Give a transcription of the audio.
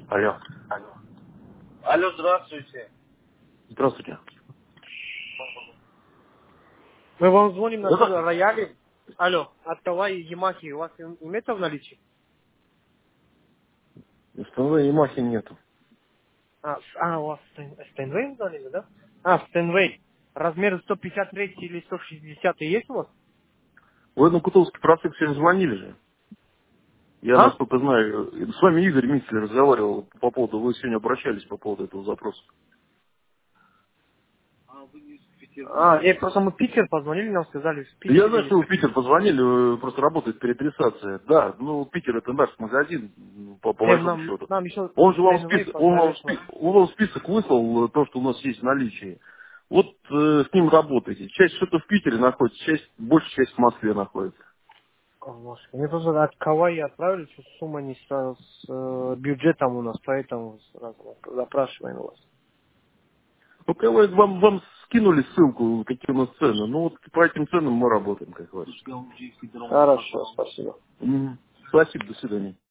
Алло. Алло, здравствуйте. Здравствуйте. Мы вам звоним на Здравствуйте. рояле. Алло, от Кавай и Ямахи. У вас имеется в наличии? СТВ и Махи нету. У вас Стэнвей звонили, да? Стэнвей. Размер 153 или 160 есть у вас? Вы на Кутузовский проспект сегодня звонили же. Я, А? насколько знаю, с вами Игорь Митцель разговаривал по поводу, вы сегодня обращались по поводу этого запроса. Нет, просто мы в Питер позвонили, нам сказали, в Я знаю, Питере что вы есть. в Питер позвонили, просто работает переадресация. Да, ну, Питер это наш магазин, по Нет, большому нам, счету. нам еще Он же вам Стэнвей список, посоветовали. он вам список выслал, то, что у нас есть в наличии. Вот с ним работаете. Часть что-то в Питере находится, большая часть в Москве находится. О, Господи. Мне просто от Кавайи отправили, что сумма не с бюджетом у нас, поэтому сразу запрашиваем вас. Ну, кого вам скинули ссылку, какие у нас цены. Ну, вот по этим ценам мы работаем, как говорится. Хорошо, спасибо. Мгм. Спасибо, до свидания.